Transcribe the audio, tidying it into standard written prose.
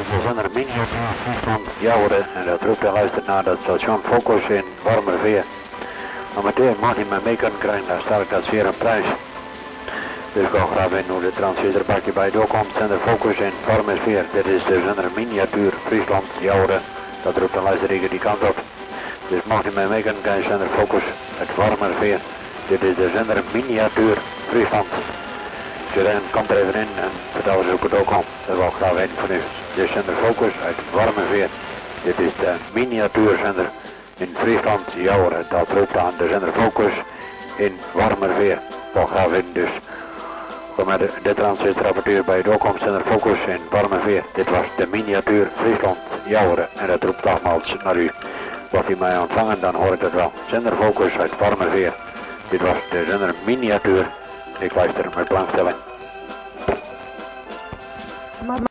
de zender Miniatuur Friesland Jouweren en dat roept en luistert naar dat station Focus in Wormerveer. Momenteel mag hij mij mee kunnen krijgen, daar staat ik dat zeer een prijs. Dus ik wil graag weten hoe de transistorbakje bij doorkomt. Zender Focus in Wormerveer. Dit is de zender Miniatuur Friesland Jouweren. Dat roept en luistert die kant op. Dus mocht u mij mee kunnen krijgen, zender Focus uit Wormerveer. Dit is de zender Miniatuur Friesland. Iedereen komt er even in en vertel eens hoe het ook komt. Dat wil ik graag weten van u. De zender Focus uit Wormerveer. Dit is de miniatuurzender in Friesland Jouweren. Dat roept aan de zender Focus in Wormerveer. Ik wil graag weten dus. Kom met de transistorapparatuur bij de doorkomst zender Focus in Wormerveer. Dit was de miniatuur Friesland Jouweren. En dat roept nogmaals naar u. Wordt u mij ontvangen, dan hoor ik het wel. Zender Focus uit Wormerveer. Dit was de zender Miniatuur. Ik luister met belangstelling.